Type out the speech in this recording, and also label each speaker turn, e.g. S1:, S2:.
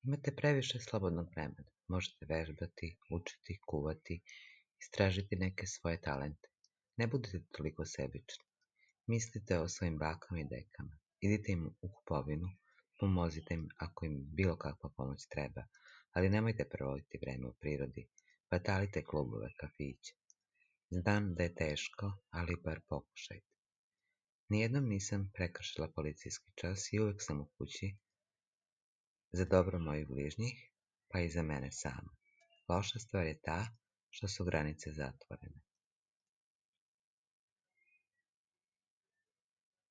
S1: Imate previše slobodnog vremena. Možete vežbati, učiti, kuvati, istražiti neke svoje talente. Ne budite toliko sebični. Mislite o svojim bakama i dekama. Idite im u kupovinu, pomozite im ako im bilo kakva pomoć treba, ali nemojte provoditi vreme u prirodi, batalite klubove, kafiće. Znam da je teško, ali bar pokušajte. Nijednom nisam prekršila policijski čas i uvek sam u kući za dobro mojih bližnjih, pa i za mene sama. Loša stvar je ta što su granice zatvorene.